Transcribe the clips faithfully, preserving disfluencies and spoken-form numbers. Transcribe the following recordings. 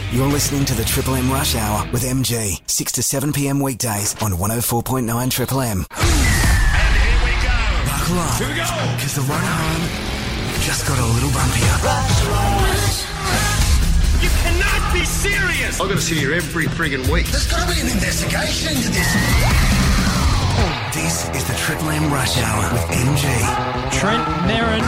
You're listening to the Triple M Rush Hour with M G, six to seven p.m. weekdays on one oh four point nine Triple M. And here we go. Buckle up. Here we go. Because the run home just got a little bumpier. You cannot be serious. I've got to sit here every friggin' week. There's got to be an investigation into this. This is the Triple M Rush Hour with M G. Trent Merrin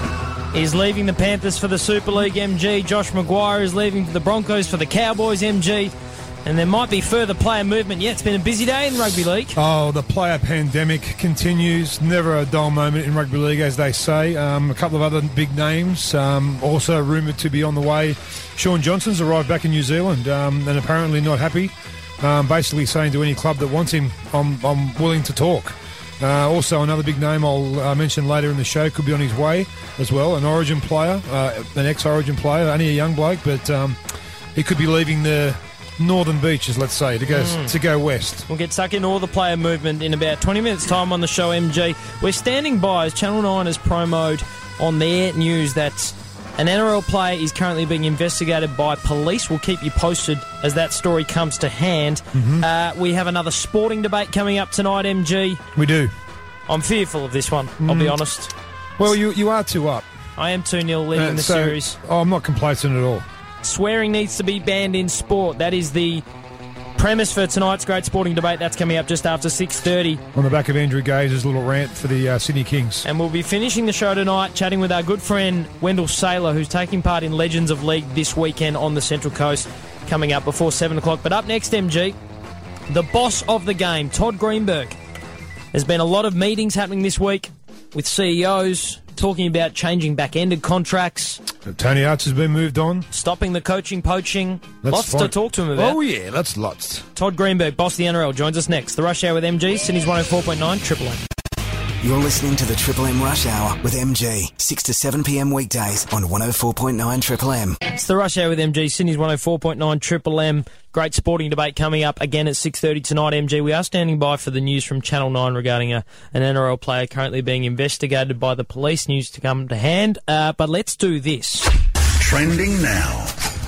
is leaving the Panthers for the Super League, M G. Josh Maguire is leaving for the Broncos for the Cowboys, M G. And there might be further player movement. Yeah, it's been a busy day in rugby league. Oh, the player pandemic continues. Never a dull moment in rugby league, as they say. Um, a couple of other big names um, also rumoured to be on the way. Sean Johnson's arrived back in New Zealand um, and apparently not happy. Um, basically saying to any club that wants him, I'm, I'm willing to talk. Uh, also, another big name I'll uh, mention later in the show could be on his way as well. An Origin player, uh, an ex-Origin player, only a young bloke, but um, he could be leaving the northern beaches, let's say, to go mm. to go west. We'll get stuck in all the player movement in about twenty minutes' time on the show, M G. We're standing by as Channel nine has promoted on their news that an N R L player is currently being investigated by police. We'll keep you posted as that story comes to hand. Mm-hmm. Uh, we have another sporting debate coming up tonight, M G. We do. I'm fearful of this one, mm. I'll be honest. Well, you you are two up. I am two nil leading uh, the so, series. Oh, I'm not complacent at all. Swearing needs to be banned in sport. That is the premise for tonight's great sporting debate. That's coming up just after six thirty. On the back of Andrew Gaze's little rant for the uh, Sydney Kings. And we'll be finishing the show tonight chatting with our good friend Wendell Saylor, who's taking part in Legends of League this weekend on the Central Coast, coming up before seven o'clock. But up next, M G, the boss of the game, Todd Greenberg. There's been a lot of meetings happening this week with C E Os talking about changing back-ended contracts. Tony Arch has been moved on. Stopping the coaching, poaching. That's lots fine. to talk to him about. Oh, yeah, that's lots. Todd Greenberg, boss of the N R L, joins us next. The Rush Hour with M G, Sydney's one oh four point nine, Triple M. You're listening to the Triple M Rush Hour with M G, six to seven p.m. weekdays on one oh four point nine Triple M. It's the Rush Hour with M G, Sydney's one oh four point nine Triple M. Great sporting debate coming up again at six thirty tonight, M G. We are standing by for the news from Channel nine regarding a, an N R L player currently being investigated by the police. News to come to hand. Uh, but let's do this. Trending now.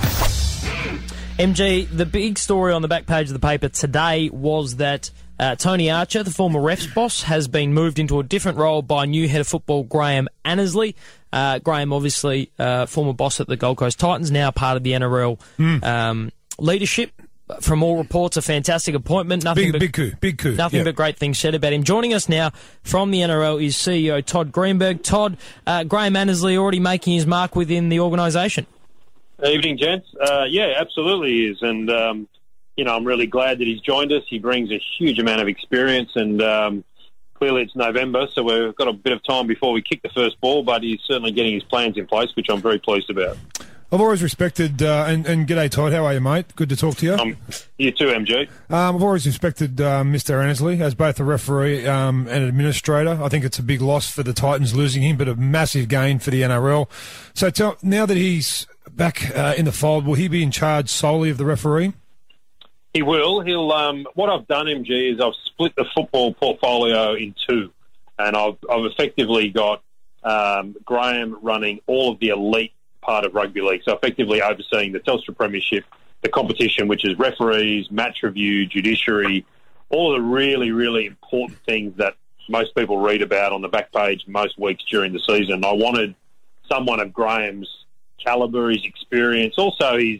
M G, the big story on the back page of the paper today was that Uh, Tony Archer, the former refs boss, has been moved into a different role by new head of football Graham Annesley. Uh, Graham, obviously, uh, former boss at the Gold Coast Titans, now part of the N R L mm. um, leadership. From all reports, a fantastic appointment. Nothing big, but, big coup, big coup. Nothing yep. but great things said about him. Joining us now from the N R L is C E O Todd Greenberg. Todd, uh, Graham Annesley already making his mark within the organisation. Evening, gents. Uh, yeah, absolutely he is. And, um, you know, I'm really glad that he's joined us. He brings a huge amount of experience, and um, clearly it's November, so we've got a bit of time before we kick the first ball, but he's certainly getting his plans in place, which I'm very pleased about. I've always respected, uh, and, and g'day Todd, how are you, mate? Good to talk to you. Um, you too, M G. Um, I've always respected um, Mister Annesley as both a referee um, and administrator. I think it's a big loss for the Titans losing him, but a massive gain for the N R L. So tell, now that he's back uh, in the fold, will he be in charge solely of the referee? He will. He'll. Um, what I've done, M G, is I've split the football portfolio in two, and I've, I've effectively got um, Graham running all of the elite part of rugby league, so effectively overseeing the Telstra Premiership, the competition, which is referees, match review, judiciary, all the really, really important things that most people read about on the back page most weeks during the season. I wanted someone of Graham's calibre, his experience, also his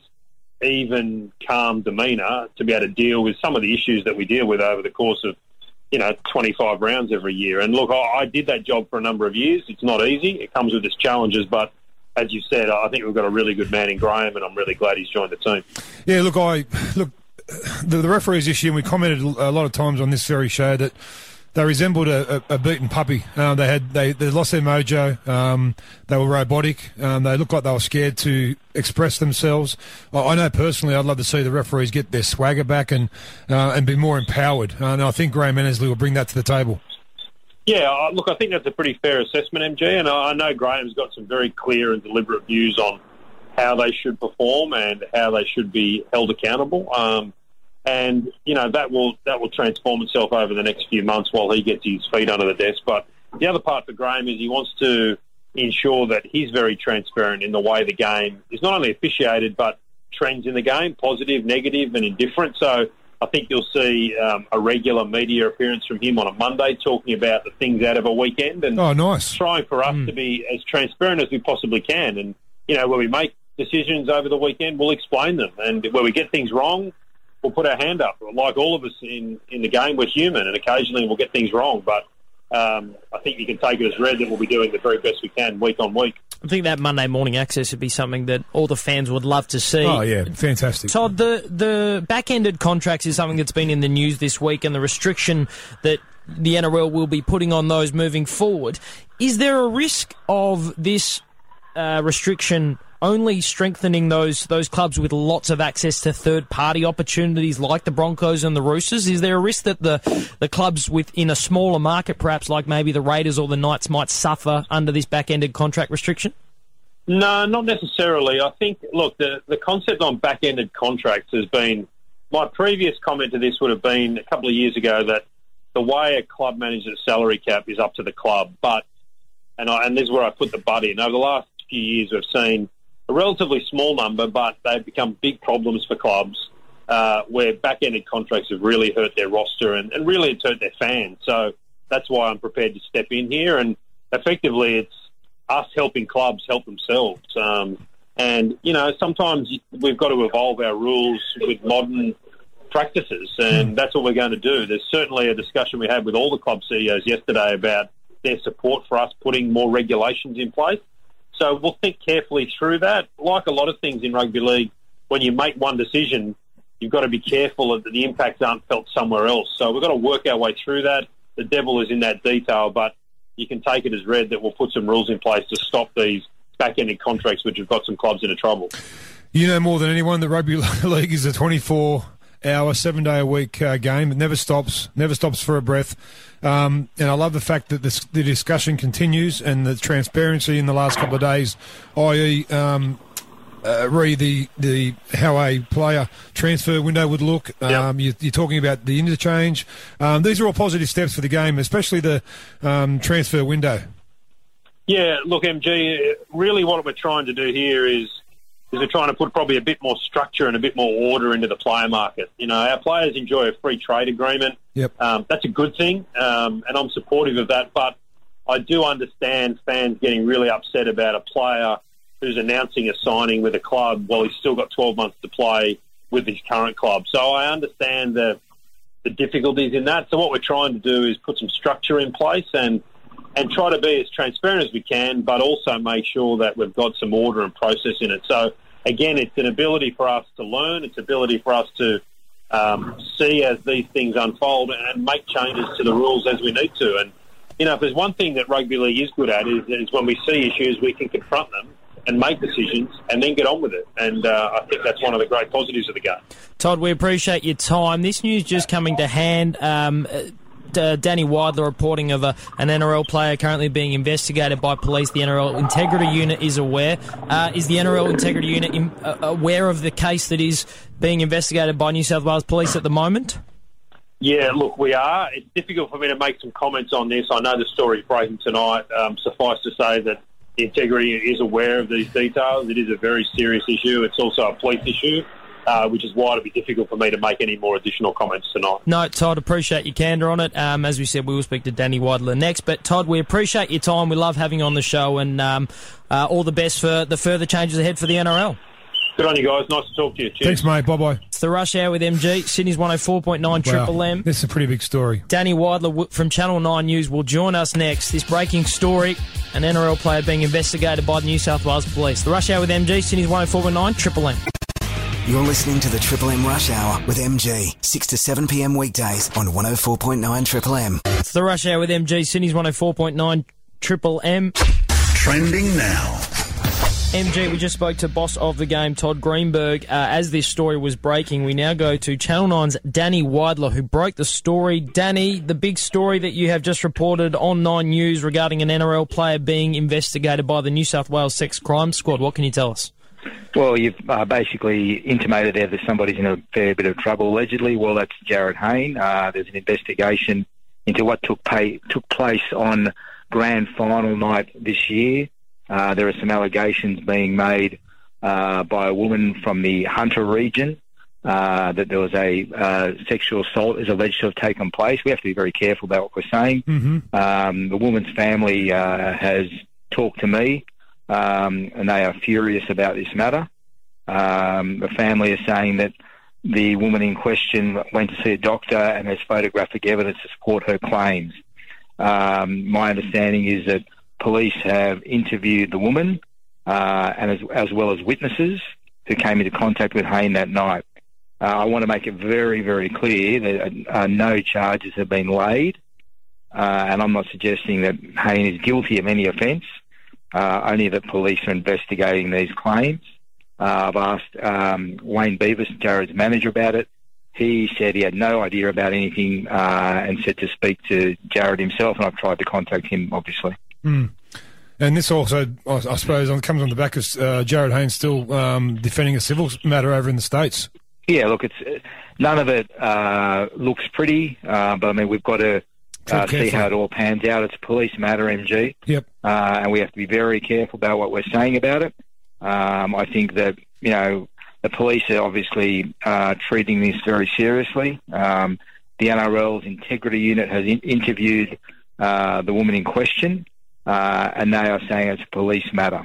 even, calm demeanour to be able to deal with some of the issues that we deal with over the course of, you know, twenty-five rounds every year. And look, I, I did that job for a number of years. It's not easy. It comes with its challenges, but as you said, I think we've got a really good man in Graham, and I'm really glad he's joined the team. Yeah, look, I look the, the referees issue, and we commented a lot of times on this very show that they resembled a, a, a beaten puppy. Um, they had they, they lost their mojo. Um, they were robotic. Um, they looked like they were scared to express themselves. I, I know personally, I'd love to see the referees get their swagger back and uh, and be more empowered. Uh, and I think Graham Annesley will bring that to the table. Yeah, look, I think that's a pretty fair assessment, M G, and I know Graham's got some very clear and deliberate views on how they should perform and how they should be held accountable. Um, and, you know, that will that will transform itself over the next few months while he gets his feet under the desk. But the other part for Graham is he wants to ensure that he's very transparent in the way the game is not only officiated but trends in the game, positive, negative, and indifferent. So I think you'll see um, a regular media appearance from him on a Monday talking about the things out of a weekend and oh, nice. trying for us Mm. to be as transparent as we possibly can. And, you know, where we make decisions over the weekend, we'll explain them. And where we get things wrong, we'll put our hand up. Like all of us in, in the game, we're human, and occasionally we'll get things wrong. But um, I think you can take it as read that we'll be doing the very best we can week on week. I think that Monday morning access would be something that all the fans would love to see. Oh, yeah, fantastic. Todd, the, the back-ended contracts is something that's been in the news this week, and the restriction that the N R L will be putting on those moving forward. Is there a risk of this uh, restriction only strengthening those those clubs with lots of access to third-party opportunities like the Broncos and the Roosters? Is there a risk that the, the clubs within a smaller market, perhaps like maybe the Raiders or the Knights, might suffer under this back-ended contract restriction? No, not necessarily. I think, look, the, the concept on back-ended contracts has been, my previous comment to this would have been a couple of years ago that the way a club manages its salary cap is up to the club. But, and, I, and this is where I put the but in, over the last few years we've seen a relatively small number, but they've become big problems for clubs uh, where back-ended contracts have really hurt their roster and, and really it's hurt their fans. So that's why I'm prepared to step in here. And effectively it's us helping clubs help themselves. Um, and, you know, sometimes we've got to evolve our rules with modern practices, and that's what we're going to do. There's certainly a discussion we had with all the club C E Os yesterday about their support for us putting more regulations in place. So we'll think carefully through that. Like a lot of things in rugby league, when you make one decision, you've got to be careful that the impacts aren't felt somewhere else. So we've got to work our way through that. The devil is in that detail, but you can take it as read that we'll put some rules in place to stop these back-ended contracts which have got some clubs into trouble. You know more than anyone that rugby league is a twenty-four hour, seven-day-a-week uh, game. It never stops, never stops for a breath. Um, and I love the fact that this, the discussion continues and the transparency in the last couple of days, that is, um, uh, re the the how a player transfer window would look. Um, Yep. you, you're talking about the interchange. Um, these are all positive steps for the game, especially the um, transfer window. Yeah, look, M G, really what we're trying to do here is is we're trying to put probably a bit more structure and a bit more order into the player market. You know, our players enjoy a free trade agreement. Yep. Um, that's a good thing, um, and I'm supportive of that. But I do understand fans getting really upset about a player who's announcing a signing with a club while he's still got twelve months to play with his current club. So I understand the the difficulties in that. So what we're trying to do is put some structure in place and and try to be as transparent as we can, but also make sure that we've got some order and process in it. So, again, it's an ability for us to learn. It's an ability for us to um, see as these things unfold and make changes to the rules as we need to. And, you know, if there's one thing that rugby league is good at is, is when we see issues, we can confront them and make decisions and then get on with it. And uh, I think that's one of the great positives of the game. Todd, we appreciate your time. This news just coming to hand. Um, Uh, Danny Widler reporting of a, an N R L player currently being investigated by police. The N R L Integrity Unit is aware. Uh, is the N R L Integrity Unit in, uh, aware of the case that is being investigated by New South Wales Police at the moment? Yeah, look, we are. It's difficult for me to make some comments on this. I know the story's breaking tonight. Um, suffice to say that the Integrity is aware of these details. It is a very serious issue. It's also a police issue. Uh, which is why it'd be difficult for me to make any more additional comments tonight. No, Todd, appreciate your candour on it. Um, as we said, we will speak to Danny Widler next. But, Todd, we appreciate your time. We love having you on the show, and um, uh, all the best for the further changes ahead for the N R L. Good on you guys. Nice to talk to you. Cheers. Thanks, mate. Bye-bye. It's the Rush Hour with M G, Sydney's one oh four point nine Wow. Triple M. This is a pretty big story. Danny Widler w- from Channel nine News will join us next. This breaking story, an N R L player being investigated by the New South Wales Police. The Rush Hour with M G, Sydney's one oh four point nine Triple M. You're listening to the Triple M Rush Hour with M G, six to seven p.m. weekdays on one oh four point nine Triple M. It's the Rush Hour with M G, Sydney's one oh four point nine Triple M. Trending now. M G, we just spoke to boss of the game, Todd Greenberg. Uh, as this story was breaking, we now go to Channel nine's Danny Widler, who broke the story. Danny, the big story that you have just reported on Nine News regarding an N R L player being investigated by the New South Wales Sex Crime Squad. What can you tell us? Well, you've uh, basically intimated there that somebody's in a fair bit of trouble, allegedly. Well, that's Jared Hayne. Uh, there's an investigation into what took, pay, took place on grand final night this year. Uh, there are some allegations being made uh, by a woman from the Hunter region uh, that there was a uh, sexual assault is alleged to have taken place. We have to be very careful about what we're saying. Mm-hmm. Um, the woman's family uh, has talked to me, um, and they are furious about this matter. Um, the family is saying that the woman in question went to see a doctor and has photographic evidence to support her claims. Um, my understanding is that police have interviewed the woman uh, and as, as well as witnesses who came into contact with Hayne that night. Uh, I want to make it very, very clear that uh, no charges have been laid, uh, and I'm not suggesting that Hayne is guilty of any offence, uh, only that police are investigating these claims. Uh, I've asked um, Wayne Beavis, Jared's manager, about it. He said he had no idea about anything uh, and said to speak to Jared himself, and I've tried to contact him, obviously. Mm. And this also, I, I suppose, comes on the back of uh, Jared Hayne still um, defending a civil matter over in the States. Yeah, look, it's uh, none of it uh, looks pretty, uh, but I mean, we've got to uh, see how it all pans out. It's a police matter, M G. Yep. Uh, and we have to be very careful about what we're saying about it. Um, I think that, you know, the police are obviously uh, treating this very seriously. Um, the N R L's integrity unit has in- interviewed uh, the woman in question, uh, and they are saying it's a police matter.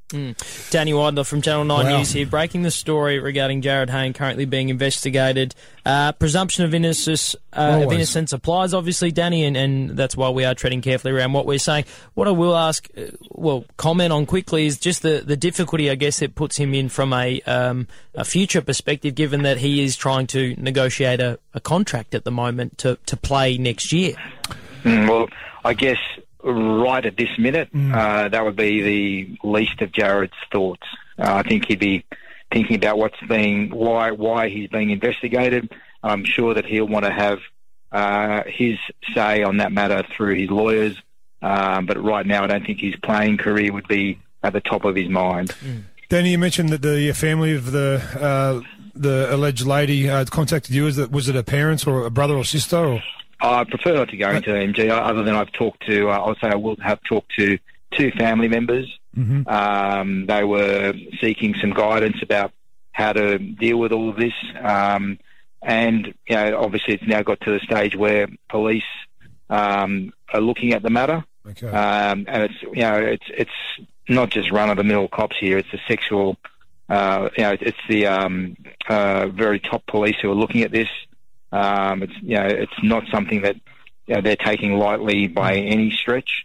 Mm. Danny Weidler from Channel nine wow. News here, breaking the story regarding Jared Hayne currently being investigated. Uh, presumption of innocence, uh, of innocence applies, obviously, Danny, and, and that's why we are treading carefully around what we're saying. What I will ask, uh, well, comment on quickly is just the, the difficulty, I guess, it puts him in from a, um, a future perspective, given that he is trying to negotiate a, a contract at the moment to, to play next year. Mm, well, I guess right at this minute, mm. uh, that would be the least of Jared's thoughts. Uh, I think he'd be thinking about what's being, why, why he's being investigated. I'm sure that he'll want to have uh, his say on that matter through his lawyers. Um, but right now, I don't think his playing career would be at the top of his mind. Mm. Danny, you mentioned that the family of the uh, the alleged lady uh, contacted you. Is that, was it a parent or a brother or sister? Or? I prefer not to go into M G, other than I've talked to, uh, I'll say I will have talked to two family members. Mm-hmm. Um, they were seeking some guidance about how to deal with all of this. Um, and, you know, obviously it's now got to the stage where police um, are looking at the matter. Okay. Um, and it's, you know, it's it's not just run-of-the-mill cops here. It's the sexual, uh, you know, it's the um, uh, very top police who are looking at this. Um, it's, you know, it's not something that, you know, they're taking lightly by any stretch.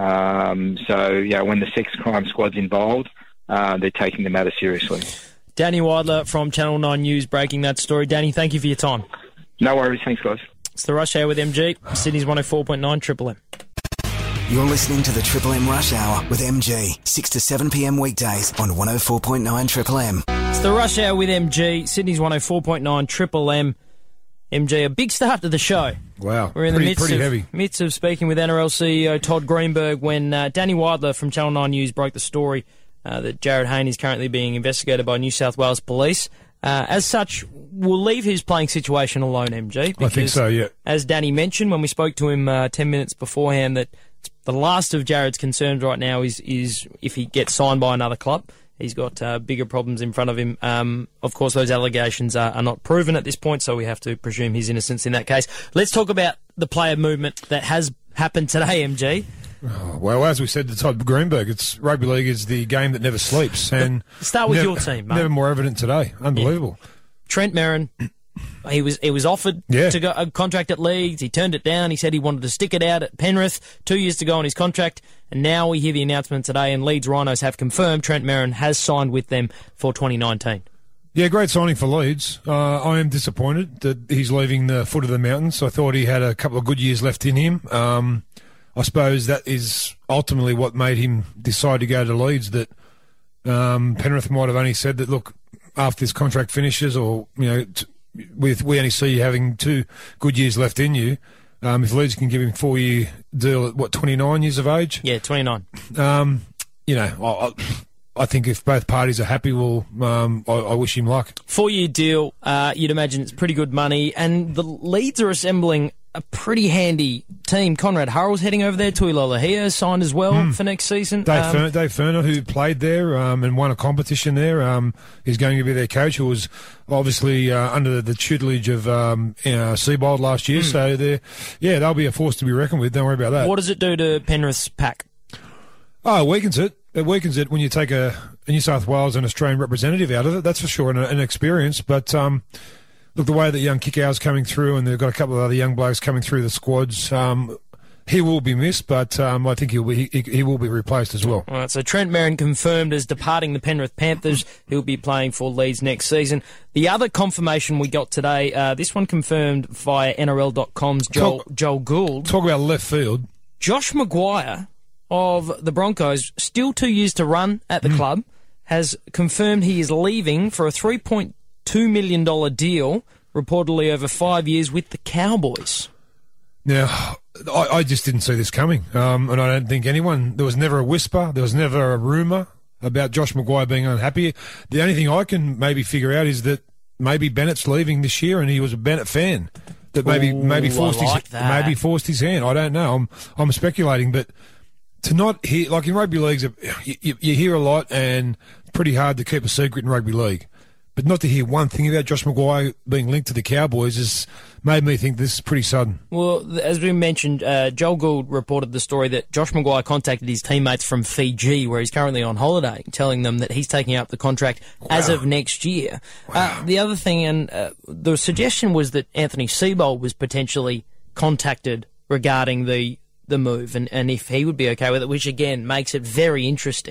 Um, so, you know, when the sex crime squad's involved, uh, they're taking the matter seriously. Danny Weidler from Channel nine News breaking that story. Danny, thank you for your time. No worries. Thanks, guys. It's the Rush Hour with M G, Sydney's one oh four point nine Triple M. You're listening to the Triple M Rush Hour with M G, six to seven p.m. weekdays on one oh four point nine Triple M. It's the Rush Hour with M G, Sydney's one oh four point nine Triple M. M G, a big start to the show. Wow, We're in pretty, the midst pretty of, heavy. midst of speaking with N R L C E O Todd Greenberg when uh, Danny Weidler from Channel nine News broke the story uh, that Jared Hayne is currently being investigated by New South Wales Police. Uh, as such, we'll leave his playing situation alone, M G. I think so, yeah. As Danny mentioned when we spoke to him uh, ten minutes beforehand, that the last of Jared's concerns right now is, is if he gets signed by another club. He's got uh, bigger problems in front of him. Um, of course, those allegations are, are not proven at this point, so we have to presume his innocence in that case. Let's talk about the player movement that has happened today, M G. Oh, well, as we said to Todd Greenberg, it's rugby league is the game that never sleeps. And start with never, your team, mate. Never more evident today. Unbelievable. Yeah. Trent Merrin, he was he was offered yeah. to go a contract at Leeds. He turned it down. He said he wanted to stick it out at Penrith. Two years to go on his contract. And now we hear the announcement today, and Leeds Rhinos have confirmed Trent Merrin has signed with them for twenty nineteen. Yeah, great signing for Leeds. Uh, I am disappointed that he's leaving the foot of the mountains. I thought he had a couple of good years left in him. Um, I suppose that is ultimately what made him decide to go to Leeds, that um, Penrith might have only said that, look, after this contract finishes, or, you know, t- with we only see you having two good years left in you, um, if Leeds can give him a four-year deal at, what, twenty-nine years of age? Yeah, twenty-nine. Um, you know, I, I think if both parties are happy, well, um, I, I wish him luck. Four-year deal, uh, you'd imagine it's pretty good money, and the Leeds are assembling a pretty handy team. Conrad Hurrell's heading over there. Tui Lolohea signed as well mm. for next season. Dave, um, Fer- Dave Ferner, who played there um, and won a competition there, um, is going to be their coach, who was obviously uh, under the tutelage of um, you know, Seabold last year. Mm. So, they're, yeah, they'll be a force to be reckoned with. Don't worry about that. What does it do to Penrith's pack? Oh, it weakens it. It weakens it when you take a, a New South Wales and Australian representative out of it, that's for sure, and an experience. But um, look, the way that young Kickout's coming through, and they've got a couple of other young blokes coming through the squads, um, he will be missed, but um, I think he'll be, he, he will be replaced as well. All right, so Trent Merrin confirmed as departing the Penrith Panthers. He'll be playing for Leeds next season. The other confirmation we got today, uh, this one confirmed via N R L dot com's Joel, talk, Joel Gould. Talk about left field. Josh Maguire of the Broncos, still two years to run at the mm. club, has confirmed he is leaving for a three point two million dollars deal, reportedly over five years, with the Cowboys. Now, I, I just didn't see this coming, um, and I don't think anyone, there was never a whisper, there was never a rumour about Josh Maguire being unhappy. The only thing I can maybe figure out is that maybe Bennett's leaving this year and he was a Bennett fan. That maybe Ooh, maybe forced like his that. maybe forced his hand. I don't know. I'm I'm speculating, but to not hear, like in rugby leagues, you, you hear a lot, and it's pretty hard to keep a secret in rugby league. But not to hear one thing about Josh Maguire being linked to the Cowboys has made me think this is pretty sudden. Well, as we mentioned, uh, Joel Gould reported the story that Josh Maguire contacted his teammates from Fiji, where he's currently on holiday, telling them that he's taking up the contract wow. as of next year. Wow. Uh, the other thing, and uh, the suggestion was that Anthony Seibold was potentially contacted regarding the the move, and, and if he would be okay with it, which again makes it very interesting.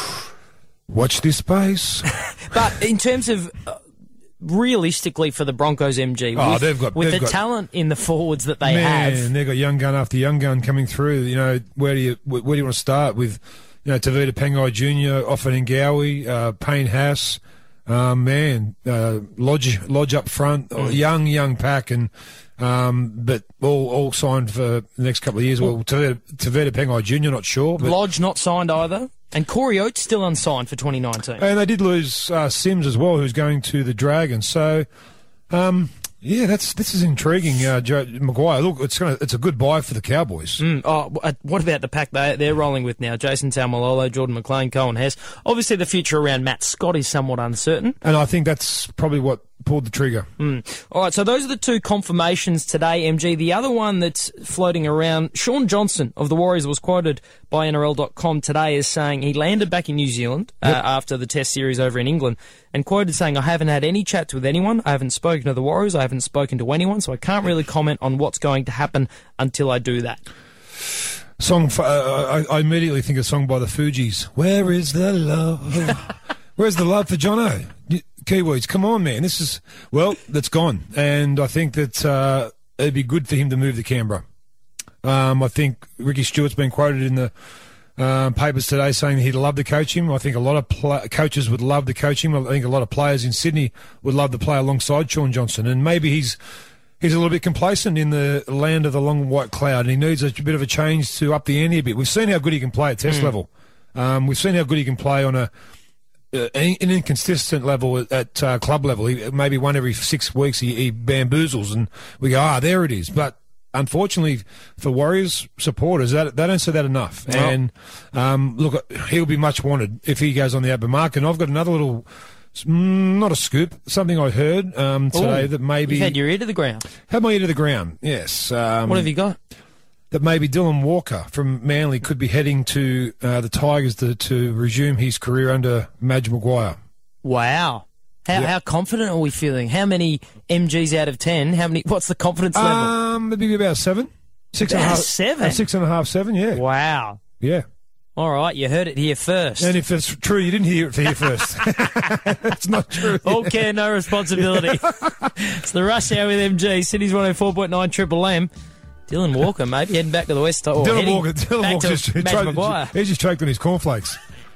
Watch this space. But in terms of uh, realistically for the Broncos, M G, oh, with, they've got, with they've the got, talent in the forwards that they man, have, they've got young gun after young gun coming through. You know, where do you where do you want to start with? You know, Tavita Pengai Junior, Offa Ngowi, uh, Payne Haas, um, man, uh, Lodge Lodge up front, mm. young young pack, and um, but all all signed for the next couple of years. Well, Tavita, Tavita Pengai Junior, not sure. But Lodge not signed either. And Corey Oates still unsigned for twenty nineteen. And they did lose uh, Sims as well, who's going to the Dragons. So, um, yeah, that's this is intriguing. Uh, Joe Maguire, look, it's gonna, it's a good buy for the Cowboys. Mm, oh, what about the pack they they're rolling with now? Jason Taumalolo, Jordan McLean, Cohen Hess. Obviously, the future around Matt Scott is somewhat uncertain. And I think that's probably what pulled the trigger. Mm. All right, so those are the two confirmations today, M G. The other one that's floating around, Sean Johnson of the Warriors was quoted by N R L dot com today as saying he landed back in New Zealand uh, yep. after the Test series over in England, and quoted saying, I haven't had any chats with anyone, I haven't spoken to the Warriors, I haven't spoken to anyone, so I can't really comment on what's going to happen until I do that. Song, for, uh, I, I immediately think of a song by the Fugees. Where is the love? Where's the love for Jono? Kiwis, come on, man. This is, well, that's gone. And I think that uh, it'd be good for him to move to Canberra. Um, I think Ricky Stewart's been quoted in the uh, papers today saying he'd love to coach him. I think a lot of pl- coaches would love to coach him. I think a lot of players in Sydney would love to play alongside Sean Johnson. And maybe he's he's a little bit complacent in the land of the long white cloud, and he needs a bit of a change to up the ante a bit. We've seen how good he can play at Test mm. level. Um, we've seen how good he can play on a Uh, an inconsistent level at, at uh, club level. He, maybe one every six weeks he, he bamboozles, and we go, ah, there it is. But unfortunately for Warriors supporters, that they don't say that enough. No. And um, look, he'll be much wanted if he goes on the open market. And I've got another little, mm, not a scoop, something I heard um, today. Ooh, that maybe you've had your ear to the ground. Had my ear to the ground, yes. Um, what have you got? That maybe Dylan Walker from Manly could be heading to uh, the Tigers to, to resume his career under Madge Maguire. Wow. How yep. how confident are we feeling? How many M Gs out of ten? How many? What's the confidence level? Um, maybe about seven. Six about and a half. Seven? Uh, six and a half, seven, yeah. Wow. Yeah. All right, you heard it here first. And if it's true, you didn't hear it here first. It's not true. All care, no responsibility. It's the Rush Hour with M G, City's one oh four point nine Triple M. Dylan Walker, maybe heading back to the West. Or Dylan Walker, Dylan Walker just, he choked, Maguire. He's just choked on his cornflakes.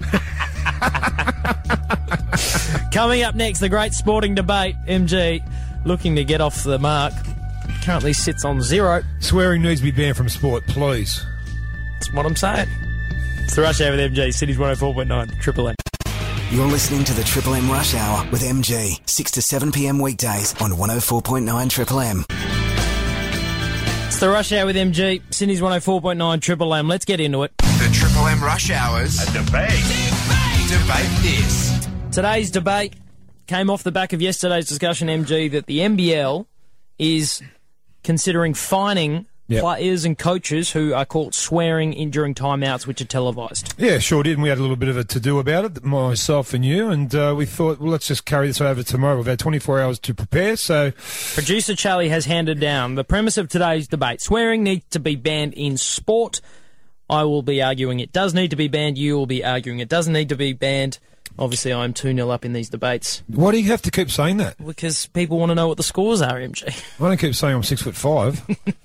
Coming up next, the great sporting debate. M G looking to get off the mark. Currently sits on zero. Swearing needs to be banned from sport, please. That's what I'm saying. It's the Rush Hour with M G, City's one oh four point nine Triple M. You're listening to the Triple M Rush Hour with M G, six to seven p.m. weekdays on one oh four point nine Triple M. It's the Rush Hour with M G, Sydney's one oh four point nine Triple M. Let's get into it. The Triple M Rush Hours. A debate. Debate this. Today's debate came off the back of yesterday's discussion, M G, that the N B L is considering fining Yep. players and coaches who are caught swearing in during timeouts, which are televised. Yeah, sure did. And we had a little bit of a to-do about it, myself and you, and uh, we thought, well, let's just carry this over tomorrow. We've had twenty-four hours to prepare, so... Producer Charlie has handed down the premise of today's debate. Swearing needs to be banned in sport. I will be arguing it does need to be banned. You will be arguing it doesn't need to be banned. Obviously, I'm two nil up in these debates. Why do you have to keep saying that? Because people want to know what the scores are, M G. I don't keep saying I'm six foot five.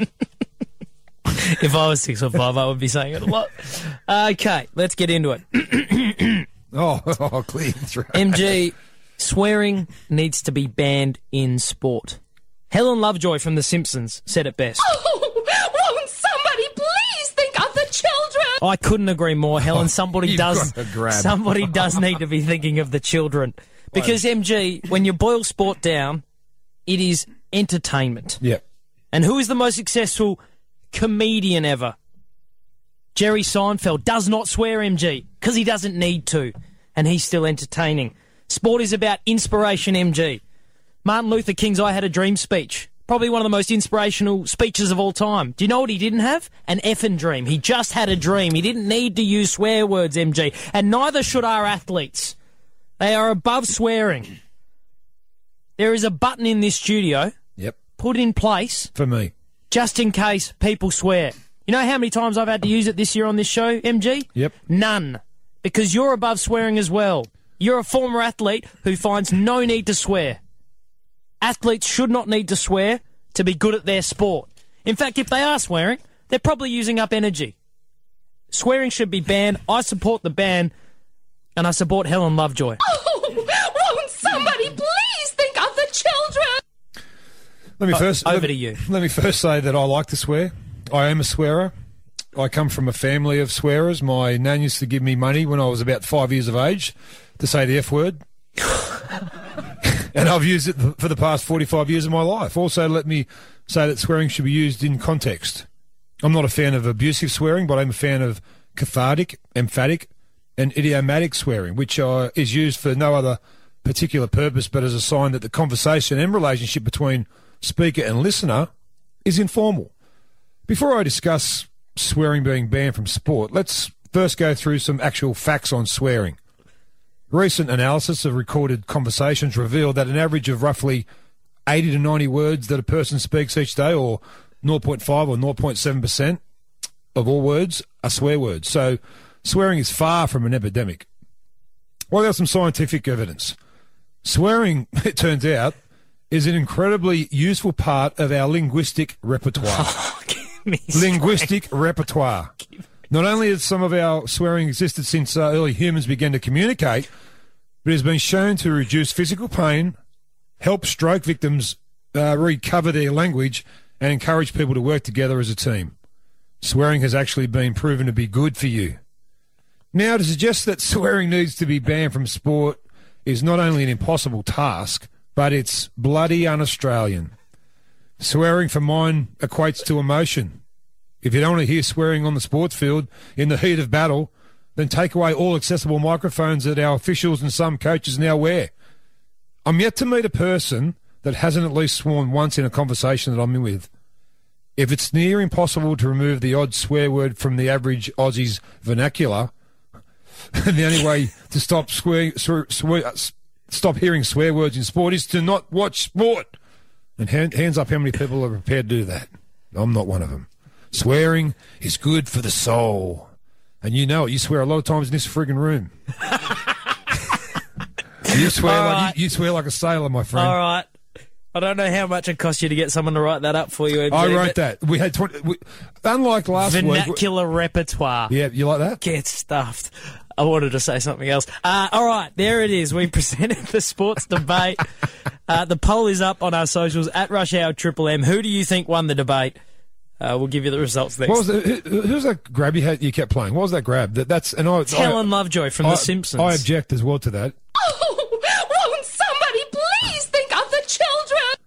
If I was six foot five, I would be saying it a lot. Okay, let's get into it. oh, oh, clear throat. M G, swearing needs to be banned in sport. Helen Lovejoy from The Simpsons said it best. Oh, won't somebody please think of the children? I couldn't agree more, Helen. Somebody You've does. got a grab. Somebody does need to be thinking of the children, because M G, when you boil sport down, it is entertainment. Yep. And who is the most successful comedian ever? Jerry Seinfeld does not swear, M G, because he doesn't need to, and he's still entertaining. Sport is about inspiration, M G. Martin Luther King's I Had a Dream speech, probably one of the most inspirational speeches of all time. Do you know what he didn't have? An effing dream. He just had a dream. He didn't need to use swear words, M G, and neither should our athletes. They are above swearing. There is a button in this studio, Yep. put in place, For me. just in case people swear. You know how many times I've had to use it this year on this show, M G? Yep. None. Because you're above swearing as well. You're a former athlete who finds no need to swear. Athletes should not need to swear to be good at their sport. In fact, if they are swearing, they're probably using up energy. Swearing should be banned. I support the ban, and I support Helen Lovejoy. Oh, won't somebody please think of the children? Let me O- first over let, to you. Let me first say that I like to swear. I am a swearer. I come from a family of swearers. My nan used to give me money when I was about five years of age to say the F word. And I've used it for the past forty-five years of my life. Also, let me say that swearing should be used in context. I'm not a fan of abusive swearing, but I'm a fan of cathartic, emphatic, and idiomatic swearing, which uh, is used for no other particular purpose but as a sign that the conversation and relationship between speaker and listener is informal. Before I discuss swearing being banned from sport, let's first go through some actual facts on swearing. Recent analysis of recorded conversations revealed that an average of roughly eighty to ninety words that a person speaks each day, or zero point five or zero point seven percent of all words, are swear words. So swearing is far from an epidemic. Well, there's some scientific evidence. Swearing, it turns out, is an incredibly useful part of our linguistic repertoire. Linguistic repertoire. Not only has some of our swearing existed since uh, early humans began to communicate, but it has been shown to reduce physical pain, help stroke victims uh, recover their language, and encourage people to work together as a team. Swearing has actually been proven to be good for you. Now, to suggest that swearing needs to be banned from sport is not only an impossible task, but it's bloody un-Australian. Swearing for mine equates to emotion. If you don't want to hear swearing on the sports field in the heat of battle, then take away all accessible microphones that our officials and some coaches now wear. I'm yet to meet a person that hasn't at least sworn once in a conversation that I'm in with. If it's near impossible to remove the odd swear word from the average Aussie's vernacular, and the only way to stop swear, swear, swear, stop hearing swear words in sport is to not watch sport. And hand, hands up how many people are prepared to do that. I'm not one of them. Swearing is good for the soul. And you know it. You swear a lot of times in this friggin' room. you, swear All like, right. you, you swear like a sailor, my friend. All right. I don't know how much it cost you to get someone to write that up for you, M G, I wrote but that. We had twenty. We, unlike last week. vernacular repertoire. Yeah, you like that? Get stuffed. I wanted to say something else. Uh, all right, there it is. We presented the sports debate. Uh, the poll is up on our socials at Rush Hour Triple M. Who do you think won the debate? Uh, we'll give you the results next. What was the, who, who's that grab you had? You kept playing. What was that grab? That, that's and I. It's Helen Lovejoy from I, The Simpsons. I object as well to that. Oh, won't somebody please think of the children?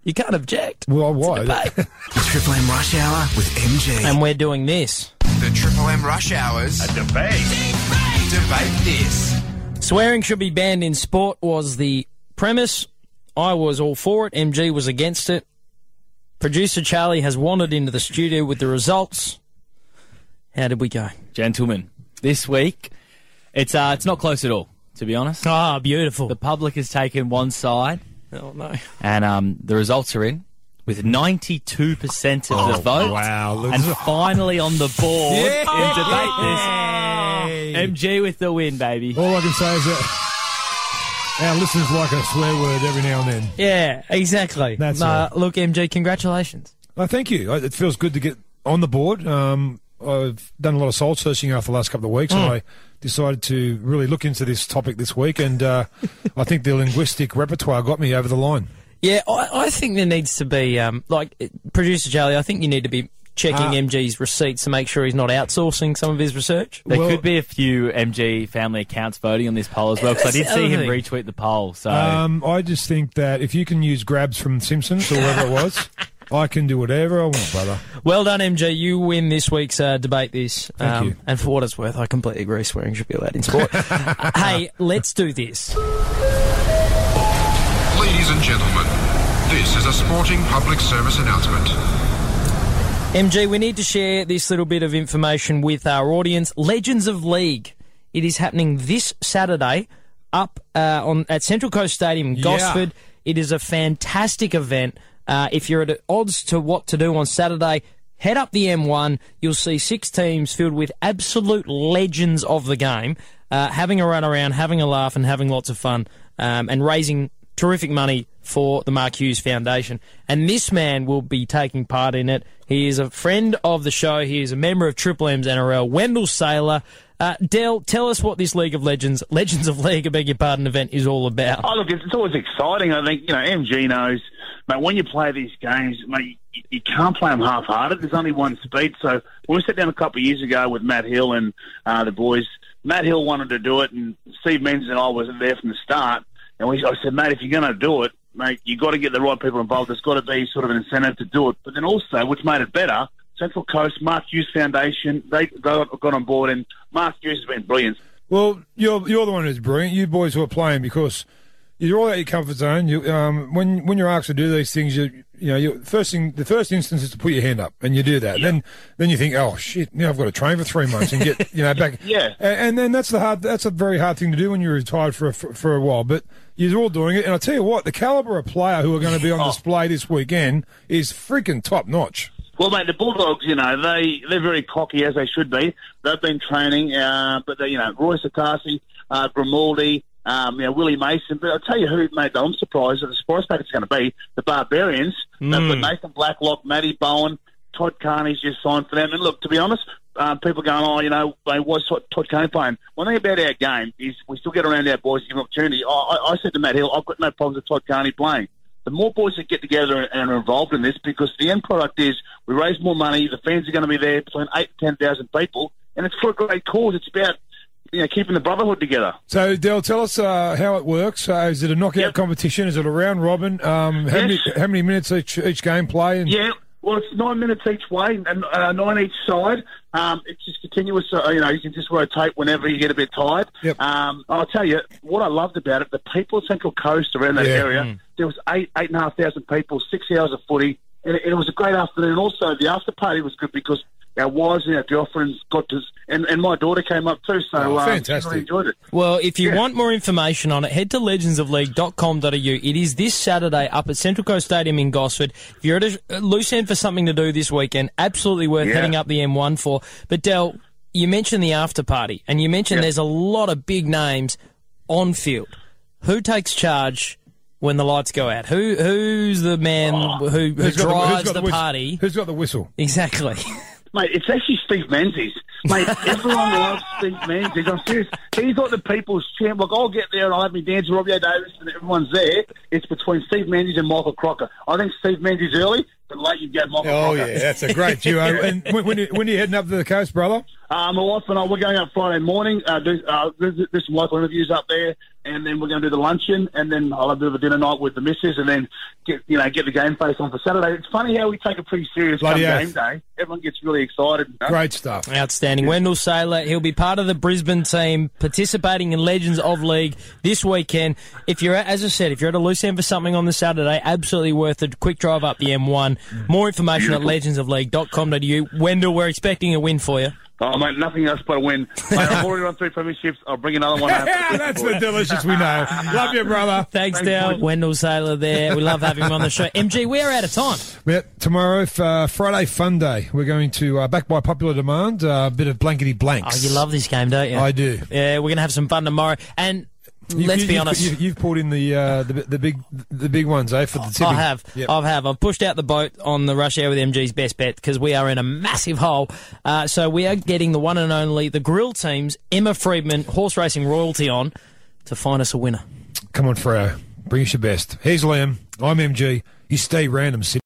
You can't object. Well, why? The Triple M Rush Hour with M G. And we're doing this. The Triple M Rush Hours. A debate. Debate this. Swearing should be banned in sport was the premise. I was all for it. M G was against it. Producer Charlie has wandered into the studio with the results. How did we go? Gentlemen, this week, it's uh, it's not close at all, to be honest. Ah, beautiful. The public has taken one side. Oh, no. And um, the results are in with ninety-two percent of Oh, the vote. wow. Look- And finally on the board Yeah. in debate Yay. this, M G with the win, baby. All I can say is that our listeners like a swear word every now and then. Yeah, exactly. That's no, right. Look, M G, congratulations. Oh, thank you. It feels good to get on the board. Um, I've done a lot of soul searching after the last couple of weeks, Mm. and I decided to really look into this topic this week, and uh, I think the linguistic repertoire got me over the line. Yeah, I, I think there needs to be, um, like, Producer Charlie, I think you need to be checking Ah. M G's receipts to make sure he's not outsourcing some of his research. There Well- could be a few M G family accounts voting on this poll as well, because I That's did the see other him thing. retweet the poll. So Um, I just think that if you can use grabs from Simpsons or whatever it was, I can do whatever I want, brother. Well done, M G. You win this week's uh, debate this. Thank you. And for what it's worth, I completely agree swearing should be allowed in sport. Hey, let's do this. Ladies and gentlemen, this is a sporting public service announcement. M G, we need to share this little bit of information with our audience. Legends of League. It is happening this Saturday up uh, on at Central Coast Stadium in Yeah. Gosford. It is a fantastic event. Uh, if you're at odds to what to do on Saturday, head up the M one. You'll see six teams filled with absolute legends of the game, uh, having a run around, having a laugh, and having lots of fun, um, and raising terrific money for the Mark Hughes Foundation. And this man will be taking part in it. He is a friend of the show. He is a member of Triple M's N R L. Wendell Saylor. Uh, Del, tell us what this League of Legends, Legends of League, I beg your pardon, event is all about. Oh, look, it's, it's always exciting. I think, you know, M G knows, mate, when you play these games, mate, you, you can't play them half-hearted. There's only one speed. So when we sat down a couple of years ago with Matt Hill and uh, the boys, Matt Hill wanted to do it, and Steve Menzies and I wasn't there from the start. And we, I said, mate, if you're going to do it, mate, you've got to get the right people involved. There's got to be sort of an incentive to do it. But then also, which made it better, Central Coast, Mark Hughes Foundation, they got, got on board, and Mark Hughes has been brilliant. Well, you're you're the one who's brilliant. You boys who are playing, because you're all out of your comfort zone. You, um, when when you're asked to do these things, you you know, you, first thing the first instance is to put your hand up, and you do that. Yeah. Then then you think, oh shit, now I've got to train for three months and get you know back. Yeah. And, and then that's the hard. That's a very hard thing to do when you're retired for a, for, for a while. But you're all doing it, and I tell you what, the caliber of player who are going to be on Oh. display this weekend is freaking top notch. Well, mate, the Bulldogs, you know, they, they're very cocky, as they should be. They've been training, uh, but, they, you know, Roy Sakasi, uh, Grimaldi, um, you know, Willie Mason. But I'll tell you who, mate, I'm surprised that the sports packet's going to be the Barbarians. Mm. They've got Nathan Blacklock, Matty Bowen, Todd Carney's just signed for them. And look, to be honest, uh, people going, oh, you know, they was Todd, Todd Carney playing. One thing about our game is we still get around our boys and give them opportunity. I, I, I said to Matt Hill, I've got no problems with Todd Carney playing. The more boys that get together and are involved in this, because the end product is we raise more money, the fans are going to be there between eight to ten thousand people, and it's for a great cause. It's about, you know, keeping the brotherhood together. So, Del, tell us uh, how it works. Uh, is it a knockout Yep. competition? Is it a round robin? Um, how, Yes. many, how many minutes each each game play? And Yeah, well, it's nine minutes each way, and uh, nine each side. Um, it's just continuous. Uh, you know, you can just rotate whenever you get a bit tired. Yep. Um, I'll tell you what I loved about it. The people at Central Coast around that Yeah. area. Mm. There was eight, eight and a half thousand people, six hours of footy, and it, it was a great afternoon. Also, the after party was good because our wives and our girlfriends got to, and, and my daughter came up too. So Oh, uh, fantastic. she really enjoyed it. Well, if you Yeah. want more information on it, head to legends of league dot com dot a u. It is this Saturday up at Central Coast Stadium in Gosford. If you're at a a loose end for something to do this weekend, absolutely worth Yeah. heading up the M one for. But, Del, you mentioned the after party, and you mentioned Yeah. there's a lot of big names on field. Who takes charge when the lights go out? Who Who's the man who, who Who's got the- who's drives got the, whistle? party? Who's got the whistle? Exactly. Mate, it's actually Steve Menzies. Mate, everyone loves Steve Menzies. I'm serious. He's like the people's champ. Like, I'll get there and I'll have me dance with Robbie Davis and everyone's there. It's between Steve Menzies and Michael Crocker. I think Steve Menzies early, but late you get Michael Oh, Crocker. yeah, that's a great duo. And when, when, you, when are you heading up to the coast, brother? Uh, my wife and I, we're going up Friday morning, uh, do, uh, do, do some local interviews up there, and then we're going to do the luncheon, and then I'll have a bit of a dinner night with the missus, and then get you know get the game face on for Saturday. It's funny how we take it pretty serious come game day. Everyone gets really excited. You know? Great stuff. Outstanding. Wendell Saylor, he'll be part of the Brisbane team participating in Legends of League this weekend. If you're, at, as I said, if you're at a loose end for something on the Saturday, absolutely worth a quick drive up the M one. More information Beautiful. at legends of league dot com dot a u. Wendell, we're expecting a win for you. Oh, mate, nothing else but a win. Mate, I've already run three premierships. I'll bring another one out. That's the delicious we know. Love you, brother. Thanks, Dale. Wendell Saylor there. We love having him on the show. M G, we're out of time. Yeah, tomorrow, uh, Friday Fun Day, we're going to, uh, back by popular demand, uh, a bit of blankety blanks. Oh, you love this game, don't you? I do. Yeah, we're going to have some fun tomorrow. And You, let's you, be you've, honest. You've, you've pulled in the, uh, the the big the big ones, eh, for the tipping. I have. Yep. I have. I've pushed out the boat on the Rush Hour with M G's best bet because we are in a massive hole. Uh, so we are getting the one and only, the Grill Team's Emma Freedman horse racing royalty on to find us a winner. Come on, Freo. Bring us your best. Here's Liam. I'm M G. You stay random, City.